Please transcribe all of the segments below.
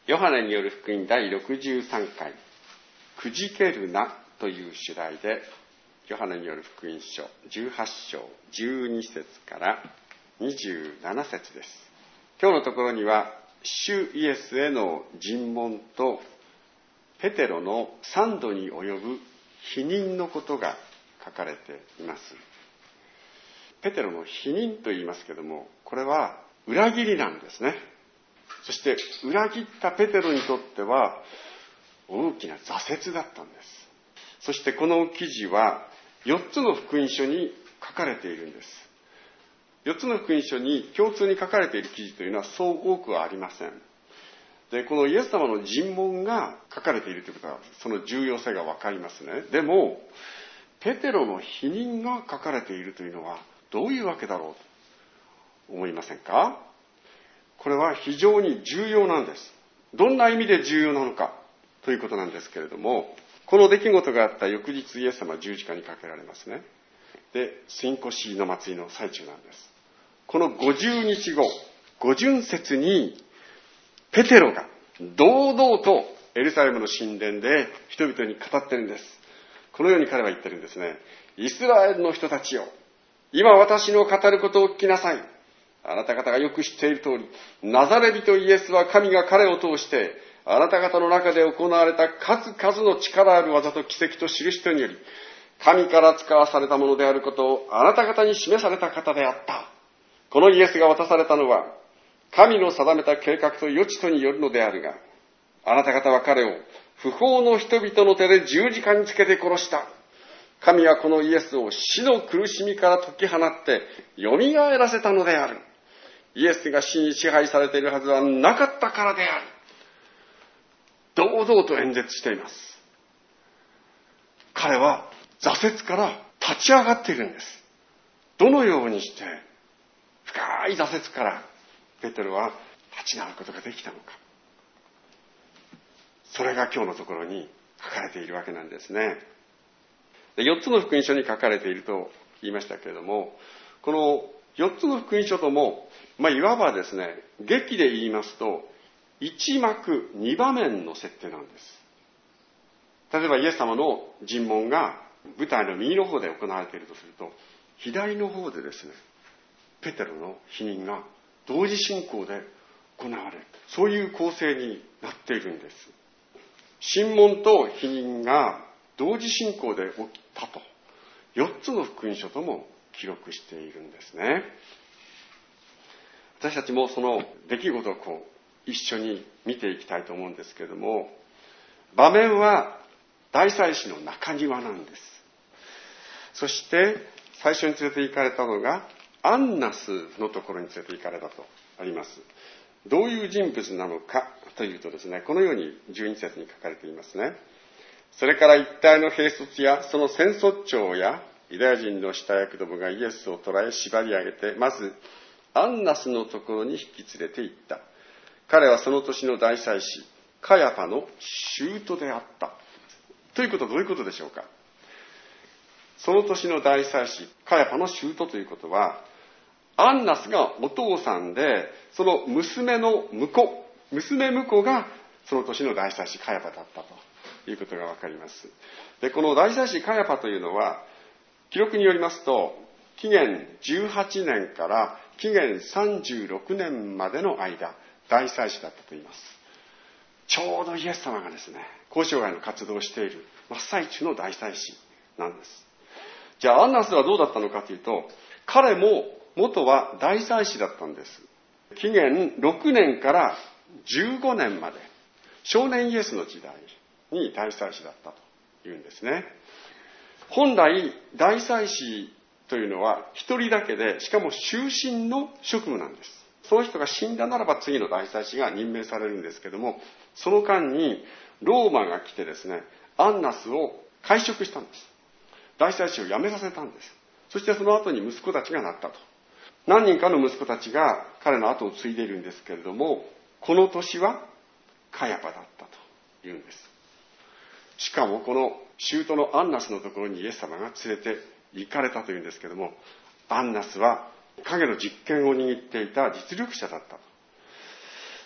ヨハネによる福音第63回、くじけるなという主題で、ヨハネによる福音書18章12節から27節です。今日のところには、主イエスへの尋問とペテロの3度に及ぶ否認のことが書かれています。ペテロの否認と言いますけども、これは裏切りなんですね。そして裏切ったペテロにとっては大きな挫折だったんです。そしてこの記事は4つの福音書に書かれているんです。4つの福音書に共通に書かれている記事というのはそう多くはありません。で、このイエス様の尋問が書かれているということはその重要性がわかりますね。でもペテロの否認が書かれているというのはどういうわけだろうと思いませんか？これは非常に重要なんです。どんな意味で重要なのかということなんですけれども、この出来事があった翌日イエス様は十字架にかけられますね。で、過越しの祭りの最中なんです。この50日後、五旬節にペテロが堂々とエルサレムの神殿で人々に語ってるんです。このように彼は言ってるんですね。イスラエルの人たちよ、今私の語ることを聞きなさい。あなた方がよく知っている通り、ナザレ人イエスは神が彼を通してあなた方の中で行われた数々の力ある技と奇跡と印により、神から使わされたものであることをあなた方に示された方であった。このイエスが渡されたのは神の定めた計画と予知とによるのであるが、あなた方は彼を不法の人々の手で十字架につけて殺した。神はこのイエスを死の苦しみから解き放ってよみがえらせたのである。イエスが死に支配されているはずはなかったからである。堂々と演説しています。彼は挫折から立ち上がっているんです。どのようにして深い挫折からペテロは立ち直ることができたのか。それが今日のところに書かれているわけなんですね。で、4つの福音書に書かれていると言いましたけれども、この4つの福音書とも、いわばですね、劇で言いますと1幕2場面の設定なんです。例えばイエス様の尋問が舞台の右の方で行われているとすると、左の方でですね、ペテロの否認が同時進行で行われる、そういう構成になっているんです。審問と否認が同時進行で起きたと4つの福音書とも記録しているんですね。私たちもその出来事を一緒に見ていきたいと思うんですけれども、場面は大祭司の中庭なんです。そして最初に連れて行かれたのがアンナスのところに連れて行かれたとあります。どういう人物なのかというとですね、このように12節に書かれていますね。それから一帯の兵卒やその戦卒長やユダヤ人の下役どもがイエスを捕らえ縛り上げて、まずアンナスのところに引き連れて行った。彼はその年の大祭司カヤファの舅であった。ということはどういうことでしょうか。その年の大祭司カヤファの舅ということは、アンナスがお父さんで、その娘婿がその年の大祭司カヤファだったということがわかります。で、この大祭司カヤファというのは、記録によりますと、紀元18年から紀元36年までの間、大祭司だったと言います。ちょうどイエス様がですね、交渉外の活動をしている真っ最中の大祭司なんです。じゃあアンナスはどうだったのかというと、彼も元は大祭司だったんです。紀元6年から15年まで、少年イエスの時代に大祭司だったというんですね。本来大祭司というのは一人だけで、しかも終身の職務なんです。その人が死んだならば次の大祭司が任命されるんですけども、その間にローマが来てですね、アンナスを解職したんです。大祭司を辞めさせたんです。そしてその後に息子たちがなったと。何人かの息子たちが彼の後を継いでいるんですけれども、この年はカヤファだったというんです。しかもこの舅のアンナスのところにイエス様が連れて行かれたというんですけれども、アンナスは影の実権を握っていた実力者だったと。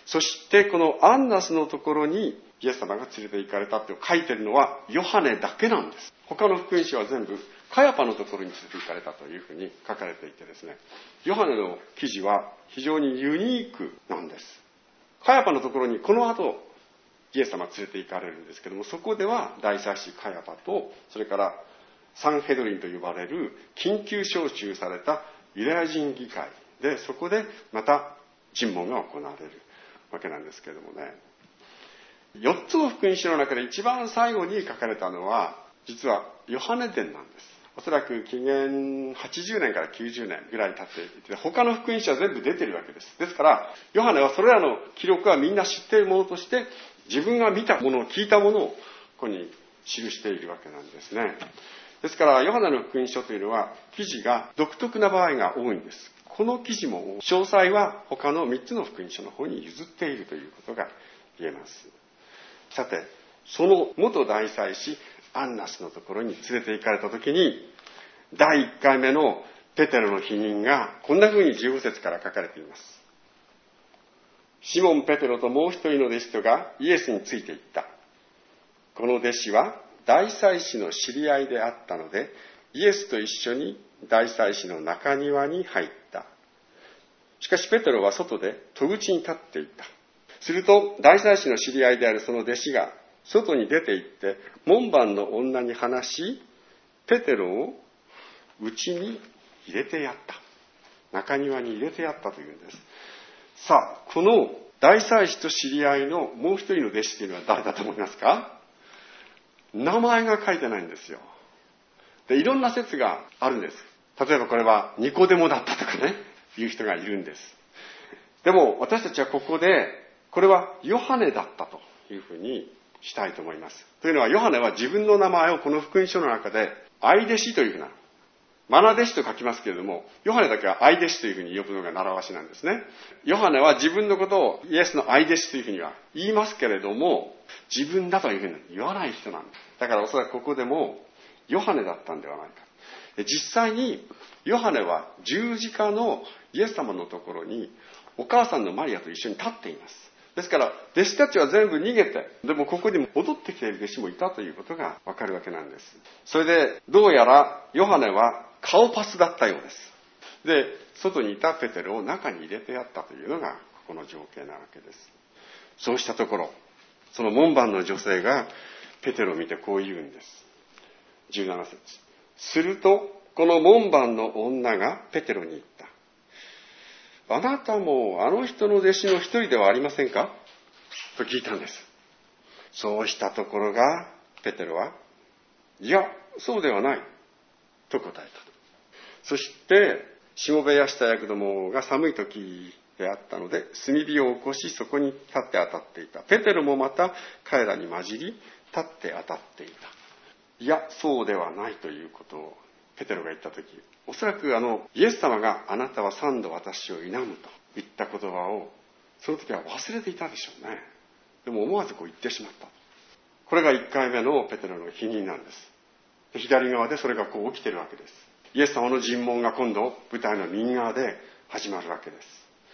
そしてこのアンナスのところにイエス様が連れて行かれたって書いてるのはヨハネだけなんです。他の福音書は全部カヤパのところに連れて行かれたというふうに書かれていてですね、ヨハネの記事は非常にユニークなんです。カヤパのところにこの後イエス様連れて行かれるんですけども、そこでは大祭司カヤパと、それからサンヘドリンと呼ばれる緊急招集されたユダヤ人議会で、そこでまた尋問が行われるわけなんですけれどもね、4つの福音書の中で一番最後に書かれたのは実はヨハネ伝なんです。おそらく紀元80年から90年ぐらい経っていて、他の福音書は全部出てるわけです。ですからヨハネはそれらの記録はみんな知っているものとして、自分が見たものを聞いたものをここに記しているわけなんですね。ですからヨハネの福音書というのは記事が独特な場合が多いんです。この記事も詳細は他の3つの福音書の方に譲っているということが言えます。さて、その元大祭司アンナスのところに連れて行かれたときに、第1回目のペテロの否認がこんな風に15節から書かれています。シモン・ペテロともう一人の弟子とがイエスについていった。この弟子は大祭司の知り合いであったので、イエスと一緒に大祭司の中庭に入った。しかしペテロは外で戸口に立っていた。すると大祭司の知り合いであるその弟子が外に出て行って門番の女に話し、ペテロを家に入れてやった。中庭に入れてやったというんです。さあ、この大祭司と知り合いのもう一人の弟子というのは誰だと思いますか？名前が書いてないんですよ。で、いろんな説があるんです。例えばこれはニコデモだったとかね、いう人がいるんです。でも私たちはここでこれはヨハネだったというふうにしたいと思います。というのはヨハネは自分の名前をこの福音書の中で愛弟子というふうな、マナ弟子と書きますけれども、ヨハネだけは愛弟子というふうに呼ぶのが習わしなんですね。ヨハネは自分のことをイエスの愛弟子というふうには言いますけれども、自分だというふうに言わない人なんです。だからおそらくここでもヨハネだったんではないか。実際にヨハネは十字架のイエス様のところにお母さんのマリアと一緒に立っています。ですから弟子たちは全部逃げて、でもここに戻ってきている弟子もいたということがわかるわけなんです。それでどうやらヨハネは顔パスだったようです。で、外にいたペテロを中に入れてやったというのがここの情景なわけです。そうしたところ、その門番の女性がペテロを見てこう言うんです。17節。するとこの門番の女がペテロに言った。あなたもあの人の弟子の一人ではありませんかと聞いたんです。そうしたところがペテロは、いや、そうではないと答えた。そしてしもべやした役どもが寒い時であったので炭火を起こし、そこに立って当たっていた。ペテロもまた彼らに混じり立って当たっていた。いや、そうではないということをペテロが言ったとき、おそらくイエス様があなたは3度私を否むと言った言葉をその時は忘れていたでしょうね。でも思わずこう言ってしまった。これが1回目のペテロの否認なんです。で、左側でそれがこう起きているわけです。イエス様の尋問が今度舞台の右側で始まるわけです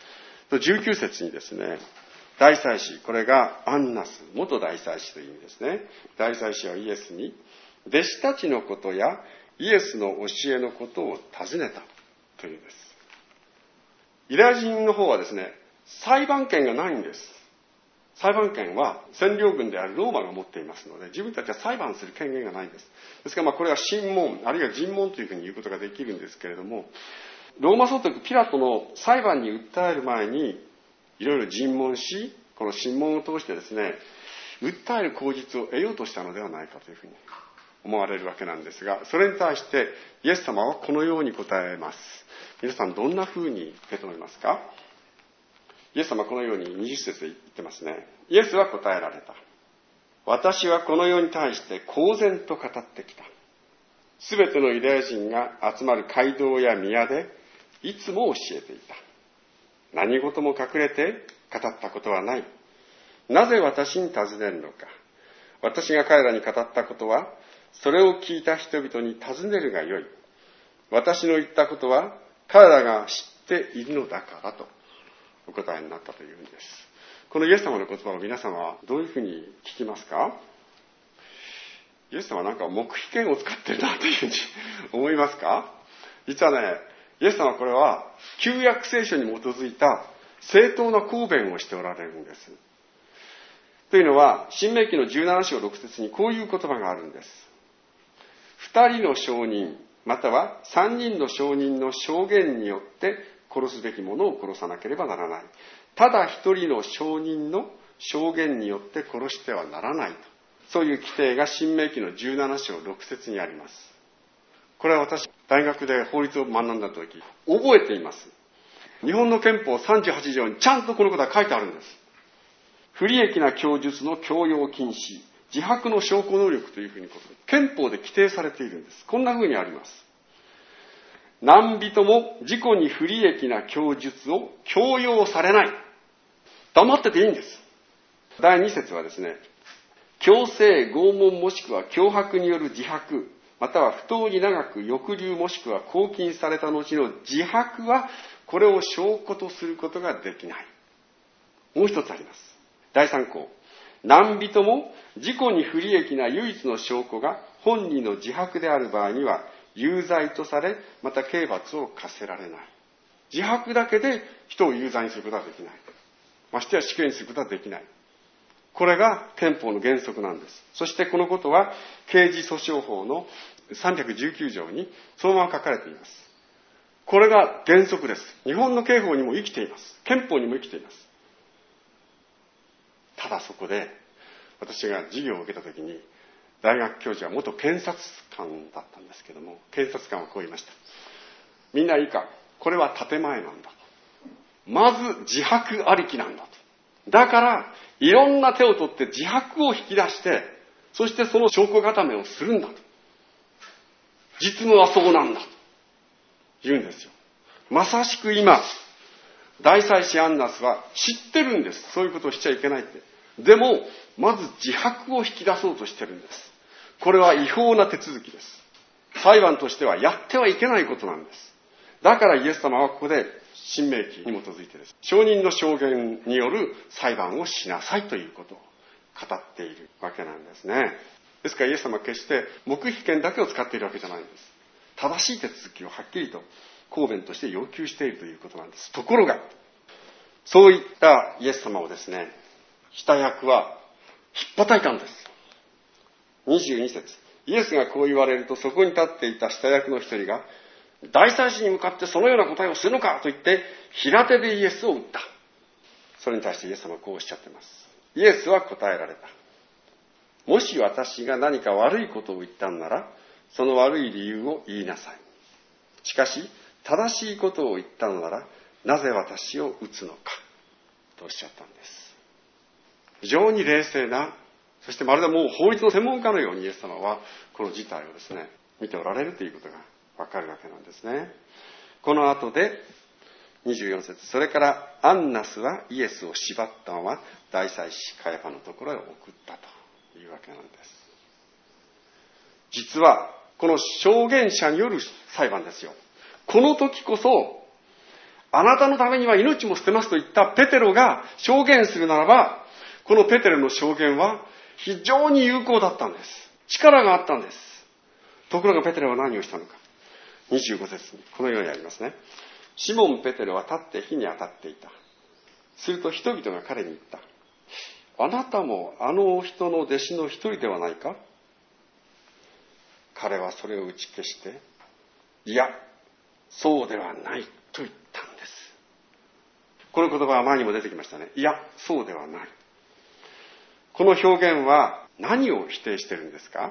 。19節にですね、大祭司、これがアンナス、元大祭司という意味ですね。大祭司はイエスに弟子たちのことやイエスの教えのことを尋ねたというんです。ユダヤ人の方はですね、裁判権がないんです。裁判権は占領軍であるローマが持っていますので、自分たちは裁判する権限がないんです。ですからこれは審問、あるいは尋問というふうに言うことができるんですけれども、ローマ総督ピラトの裁判に訴える前にいろいろ尋問し、この審問を通してですね、訴える口実を得ようとしたのではないかというふうに思われるわけなんですが、それに対してイエス様はこのように答えます。皆さんどんなふうに受け止めますか？イエス様はこのように20節で言ってますね。イエスは答えられた。私はこの世に対して公然と語ってきた。すべてのユダヤ人が集まる街道や宮でいつも教えていた。何事も隠れて語ったことはない。なぜ私に尋ねるのか。私が彼らに語ったことは、それを聞いた人々に尋ねるがよい。私の言ったことは彼らが知っているのだからとお答えになったというんです。 このイエス様の言葉を皆様はどういうふうに聞きますか？イエス様はなんか黙秘権を使ってるなというふうに思いますか？実はね、イエス様はこれは旧約聖書に基づいた正当な抗弁をしておられるんです。というのは、申命記の17章6節にこういう言葉があるんです。2人の証人、または3人の証人の証言によって殺すべきものを殺さなければならない。ただ1人の証人の証言によって殺してはならないと。そういう規定が申命記の17章6節にあります。これは私、大学で法律を学んだとき、覚えています。日本の憲法38条にちゃんとこのことが書いてあるんです。不利益な供述の強要禁止、自白の証拠能力というふうに憲法で規定されているんです。こんなふうにあります。何人も自己に不利益な供述を強要されない。黙ってていいんです。第2節はですね、強制、拷問もしくは脅迫による自白、または不当に長く抑留もしくは拘禁された後の自白は、これを証拠とすることができない。もう一つあります。第3項。何人も自己に不利益な唯一の証拠が本人の自白である場合には、有罪とされ、また刑罰を課せられない。自白だけで人を有罪にすることはできない。ましてや死刑にすることはできない。これが憲法の原則なんです。そしてこのことは刑事訴訟法の319条にそのまま書かれています。これが原則です。日本の刑法にも生きています。憲法にも生きています。ただそこで私が授業を受けたときに、大学教授は元検察官だったんですけども、検察官はこう言いました。みんないいか、これは建前なんだと。まず自白ありきなんだと。だからいろんな手を取って自白を引き出して、そしてその証拠固めをするんだと。実務はそうなんだと言うんですよ。まさしく今、大祭司アンナスは知ってるんです。そういうことをしちゃいけないって。でも、まず自白を引き出そうとしてるんです。これは違法な手続きです。裁判としてはやってはいけないことなんです。だからイエス様はここで申命記に基づいてです。証人の証言による裁判をしなさいということを語っているわけなんですね。ですからイエス様は決して黙秘権だけを使っているわけじゃないんです。正しい手続きをはっきりと公弁として要求しているということなんです。ところが、そういったイエス様をですね、下役は引っ叩いたんです。22節。イエスがこう言われると、そこに立っていた下役の一人が、大祭司に向かってそのような答えをするのかと言って、平手でイエスを撃った。それに対してイエス様はこうおっしゃっています。イエスは答えられた。もし私が何か悪いことを言ったんなら、その悪い理由を言いなさい。しかし、正しいことを言ったのなら、なぜ私を撃つのか、とおっしゃったんです。非常に冷静な、そしてまるでもう法律の専門家のようにイエス様は、この事態をですね、見ておられるということがわかるわけなんですね。この後で、24節。それからアンナスはイエスを縛ったまま、大祭司カヤファのところへ送ったというわけなんです。実は、この証言者による裁判ですよ。この時こそ、あなたのためには命も捨てますと言ったペテロが証言するならば、このペテロの証言は非常に有効だったんです。力があったんです。ところがペテロは何をしたのか。25節にこのようにありますね。シモン・ペテロは立って火に当たっていた。すると人々が彼に言った。あなたもあの人の弟子の一人ではないか？彼はそれを打ち消して、いや、そうではないと言ったんです。この言葉は前にも出てきましたね。いや、そうではない。この表現は何を否定しているんですか？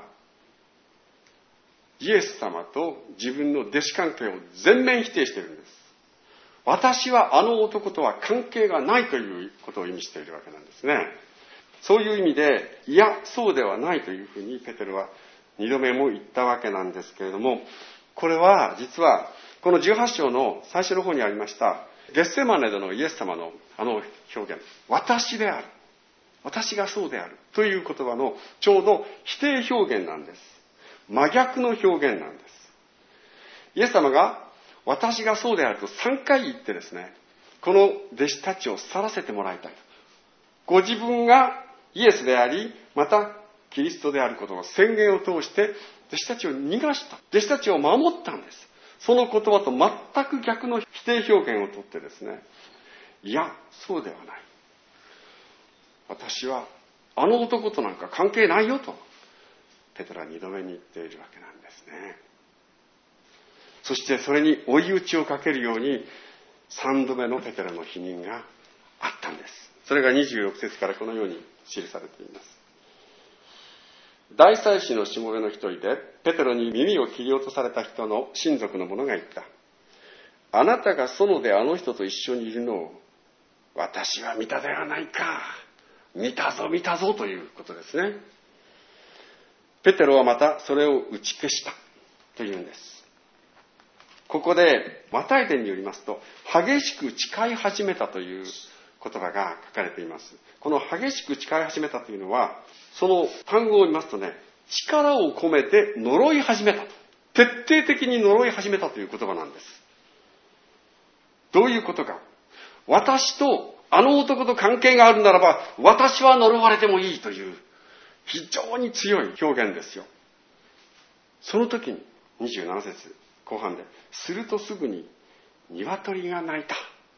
イエス様と自分の弟子関係を全面否定しているんです。私はあの男とは関係がないということを意味しているわけなんですね。そういう意味で、いや、そうではないというふうにペテロは2度目も言ったわけなんですけれども、これは実はこの18章の最初の方にありましたゲッセマネでのイエス様のあの表現、私である、私がそうであるという言葉のちょうど否定表現なんです。真逆の表現なんです。イエス様が私がそうであると3回言ってですね、この弟子たちを去らせてもらいたい。 ご自分がイエスであり、またキリストであることの宣言を通して弟子たちを逃がした。弟子たちを守ったんです。その言葉と全く逆の否定表現をとってですね、いや、そうではない。私はあの男となんか関係ないよと、ペテロは2度目に言っているわけなんですね。そしてそれに追い打ちをかけるように、3度目のペテロの否認があったんです。それが26節からこのように記されています。大祭司のしもべの一人で、ペテロに耳を切り落とされた人の親族の者が言った。あなたが園であの人と一緒にいるのを、私は見たではないか。見たぞということですね。ペテロはまたそれを打ち消したというんです。ここでマタイ伝によりますと、激しく誓い始めたという言葉が書かれています。この激しく誓い始めたというのは、その単語を見ますとね、力を込めて呪い始めたと。徹底的に呪い始めたという言葉なんです。どういうことか。私とあの男と関係があるならば、私は呪われてもいいという非常に強い表現ですよ。その時に27節後半で、するとすぐに鶏が鳴いた。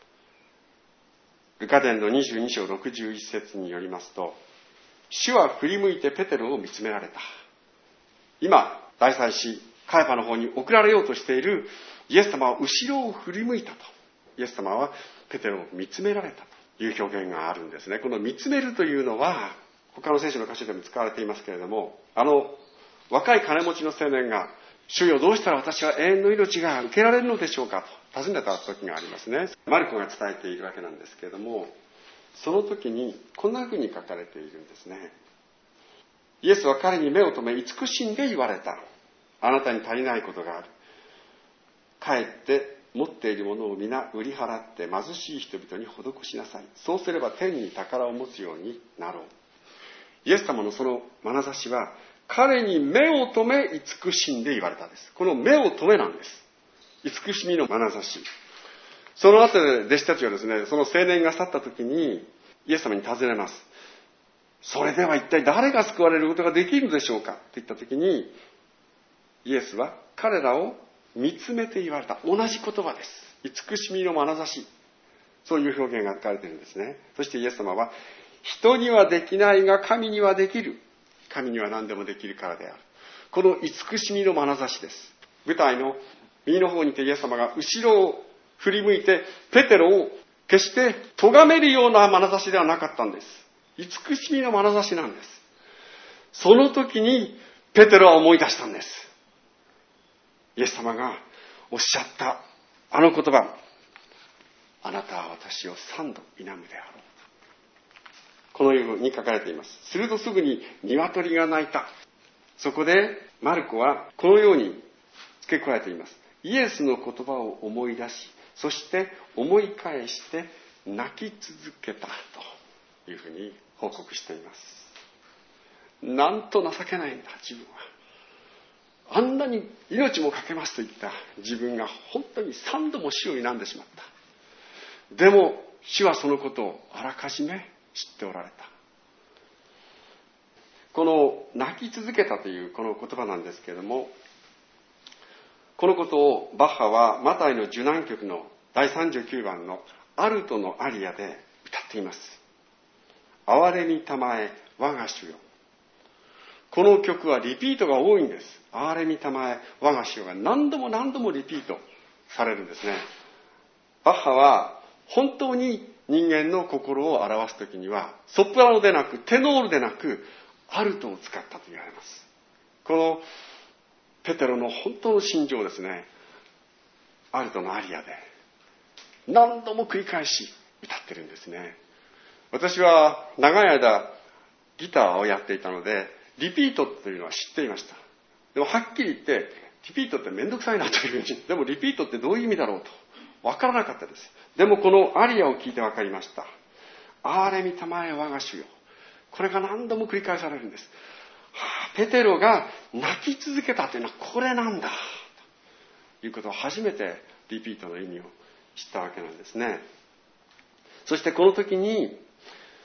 ルカ伝の22章61節によりますと、主は振り向いてペテロを見つめられた。今、大祭司カヤファの方に送られようとしているイエス様は後ろを振り向いたと。イエス様はペテロを見つめられたという表現があるんですね。この見つめるというのは、他の聖書の箇所でも使われていますけれども、若い金持ちの青年が、主よ、どうしたら私は永遠の命が受けられるのでしょうかと尋ねた時がありますね。マルコが伝えているわけなんですけれども、その時にこんなふうに書かれているんですね。イエスは彼に目を留め慈しんで言われた。あなたに足りないことがある。帰って持っているものを皆売り払って貧しい人々に施しなさい。そうすれば天に宝を持つようになろう。イエス様のその眼差しは、彼に目を留め慈しんで言われたんです。この目を留めなんです。慈しみの眼差し。その後で弟子たちはですね、その青年が去った時にイエス様に尋ねます。それでは一体誰が救われることができるでしょうかと言った時に、イエスは彼らを見つめて言われた。同じ言葉です。慈しみの眼差し。そういう表現が書かれているんですね。そしてイエス様は、人にはできないが神にはできる。神には何でもできるからである。この慈しみの眼差しです。舞台の右の方にいてイエス様が後ろを振り向いてペテロを決して咎めるような眼差しではなかったんです。慈しみの眼差しなんです。その時にペテロは思い出したんです。イエス様がおっしゃったあの言葉、あなたは私を3度否むであろう。このように書かれています。するとすぐに鶏が鳴いた。そこでマルコはこのように付け加えています。イエスの言葉を思い出し、そして思い返して泣き続けたというふうに報告しています。なんと情けないんだ自分は。あんなに命もかけますと言った自分が本当に3度も死を否んでしまった。でも主はそのことをあらかじめ知っておられた。この泣き続けたというこの言葉なんですけれども、このことをバッハはマタイの受難曲の第39番のアルトのアリアで歌っています。憐れみたまえ我が主よ。この曲はリピートが多いんです。憐れみたまえ我が主よが何度もリピートされるんですね。バッハは本当に人間の心を表すときにはソプラノでなくテノールでなくアルトを使ったと言われます。このペテロの本当の心情ですね、アルトのアリアで何度も繰り返し歌ってるんですね。私は長い間ギターをやっていたのでリピートというのは知っていました。でもはっきり言ってリピートってめんどくさいなというふうに、でもリピートってどういう意味だろうと分からなかったです。でもこのアリアを聞いて分かりました。憐れみたまえ我が主よ。これが何度も繰り返されるんです。ペテロが泣き続けたというのはこれなんだということを初めてリピートの意味を知ったわけなんですね。そしてこの時に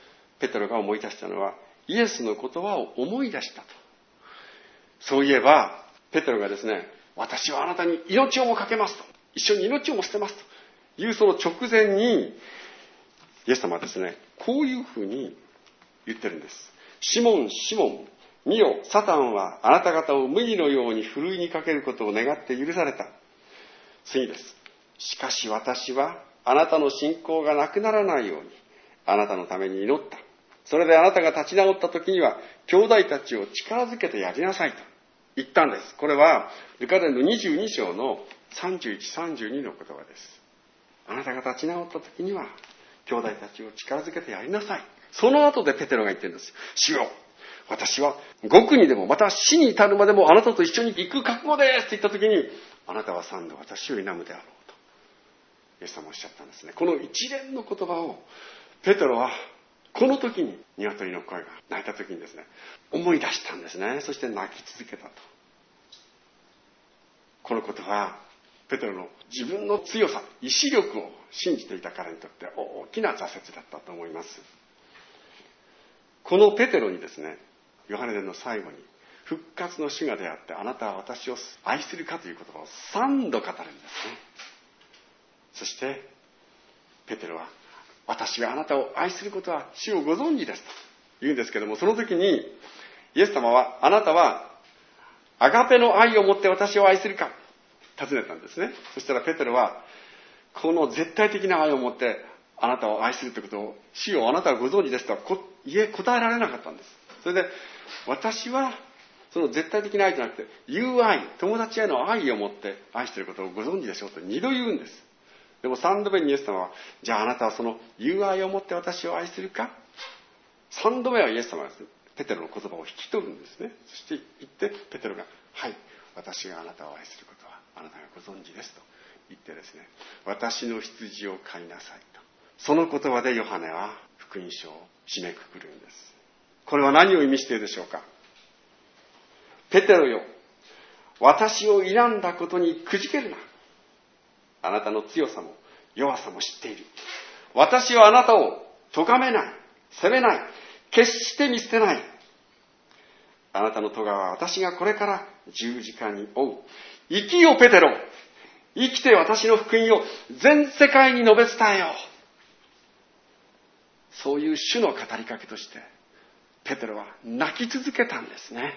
ペテロが思い出したのは、イエスの言葉を思い出したと。そういえば、ペテロがですね、私はあなたに命をもかけますと。一緒に命をも捨てますというその直前に、イエス様はですね、こういうふうに言ってるんです。シモン、シモン、見よ、サタンはあなた方を麦のようにふるいにかけることを願って許された。次です。しかし私はあなたの信仰がなくならないように、あなたのために祈った。それであなたが立ち直った時には、兄弟たちを力づけてやりなさいと言ったんです。これは、ルカ伝の22章の31、32の言葉です。あなたが立ち直った時には、兄弟たちを力づけてやりなさい。その後でペテロが言ってるんです。主よ、私は獄にでもまた死に至るまでもあなたと一緒に行く覚悟ですって言った時に、あなたは三度私を否むであろうとイエス様おっしゃったんですね。この一連の言葉をペテロはこの時に鶏の声が鳴いた時にですね、思い出したんですね。そして泣き続けたと。このことはペテロの自分の強さ、意志力を信じていた彼にとって大きな挫折だったと思います。このペテロにですね、ヨハネ伝の最後に復活の主が出会ってあなたは私を愛するかという言葉を3度語るんですね。そしてペテロは私があなたを愛することは主をご存知ですと言うんですけども、その時にイエス様はあなたはアガペの愛を持って私を愛するか尋ねたんですね。そしたらペテロはこの絶対的な愛を持ってあなたを愛するということを主をあなたはご存知ですとは答えられなかったんです。それで私はその絶対的な愛じゃなくて友愛、友達への愛を持って愛していることをご存知でしょうと2度言うんです。でも3度目にイエス様はじゃああなたはその友愛を持って私を愛するか。3度目はイエス様はペテロの言葉を引き取るんですね。そして言ってペテロがはい私があなたを愛することはあなたがご存知ですと言ってですね、私の羊を飼いなさいと、その言葉でヨハネは福音書を締めくくるんです。これは何を意味しているでしょうか。ペテロよ、私を選んだことにくじけるな。あなたの強さも弱さも知っている。私はあなたを咎めない、責めない、決して見捨てない。あなたの咎は私がこれから十字架に負う。生きよペテロ、生きて私の福音を全世界に述べ伝えよう。そういう主の語りかけとしてペテロは泣き続けたんですね。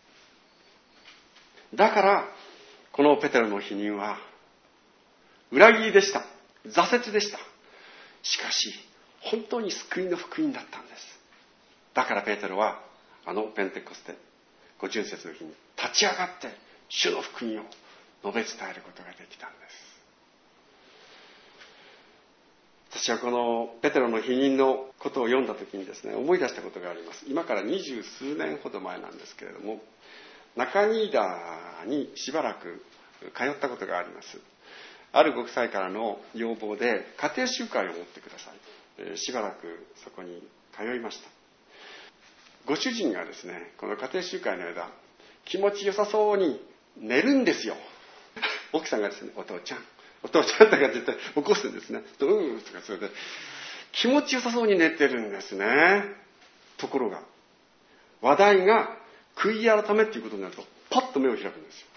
だからこのペテロの否認は裏切りでした。挫折でした。しかし本当に救いの福音だったんです。だからペテロはあのペンテコステ五旬節の日に立ち上がって主の福音を述べ伝えることができたんです。私はこのペテロの否認のことを読んだ時にですね、思い出したことがあります。今から20数年ほど前なんですけれども、中新田にしばらく通ったことがあります。あるご夫妻からの要望で家庭集会を持ってください。しばらくそこに通いました。ご主人がですね、この家庭集会の間気持ちよさそうに寝るんですよ。奥さんがですね、お父ちゃんとか絶対起こすんですね。とかそれで気持ちよさそうに寝てるんですね。ところが話題が悔い改めっていうことになるとパッと目を開くんですよ。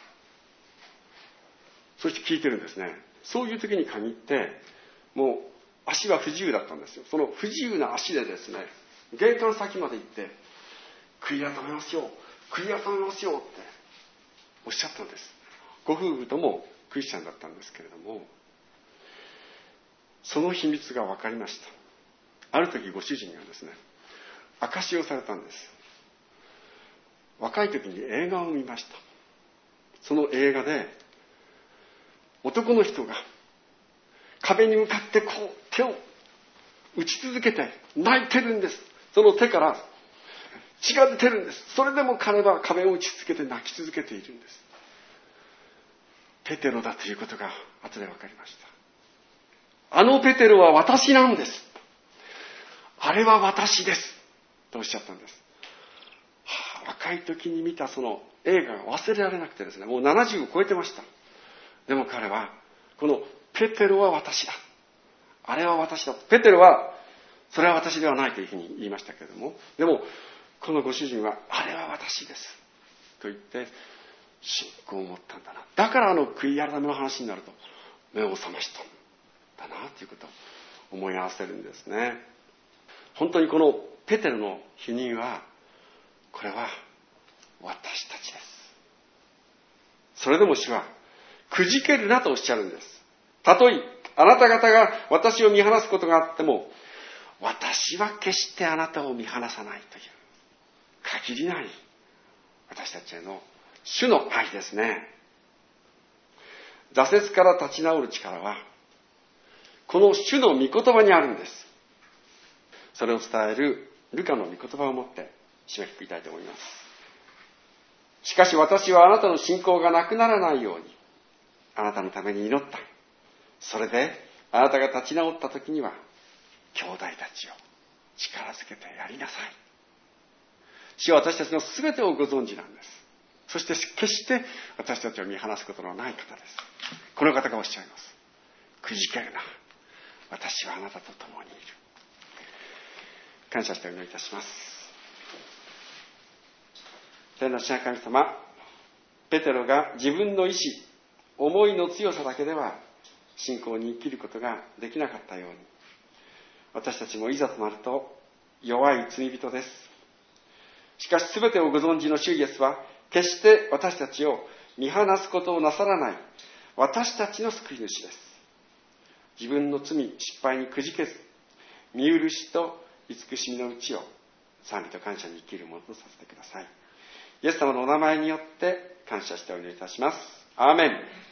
そして聞いてるんですね。そういう時に限ってもう足は不自由だったんですよ。その不自由な足でですね、玄関先まで行って悔い改めますよっておっしゃったんです。ご夫婦ともクリスチャンだったんですけれども、その秘密が分かりました。ある時ご主人がですね、証しをされたんです。若い時に映画を見ました。その映画で男の人が壁に向かってこう手を打ち続けて泣いてるんです。その手から血が出てるんです。それでも彼は壁を打ち続けて泣き続けているんです。ペテロだということが後で分かりました。あのペテロは私なんです。あれは私ですとおっしゃったんです。若い時に見たその映画が忘れられなくてですね、もう70を超えてました。でも彼はこのペテロは私だ、あれは私だ。ペテロはそれは私ではないというふうに言いましたけれども、でもこのご主人はあれは私ですと言って信仰を持ったんだな。だから悔い改めの話になると目を覚ましたんだなということを思い合わせるんですね。本当にこのペテロの否認は、これは私たちです。それでも主はくじけるなとおっしゃるんです。たとえあなた方が私を見放すことがあっても、私は決してあなたを見放さないという限りない私たちへの主の愛ですね。挫折から立ち直る力はこの主の御言葉にあるんです。それを伝えるルカの御言葉をもって締めくくりたいと思います。しかし私はあなたの信仰がなくならないようにあなたのために祈った。それであなたが立ち直った時には兄弟たちを力づけてやりなさい。主は私たちの全てをご存知なんです。そして決して私たちを見放すことのない方です。この方がおっしゃいます。くじけるな。私はあなたと共にいる。感謝してお祈りいたします。天の父なる神様、ペテロが自分の意志、思いの強さだけでは信仰に生きることができなかったように、私たちもいざとなると弱い罪人です。しかし全てをご存知の主イエスは決して私たちを見放すことをなさらない私たちの救い主です。自分の罪、失敗にくじけず、見許しと慈しみのうちを賛美と感謝に生きるものとさせてください。イエス様のお名前によって感謝してお祈りいたします。アーメン。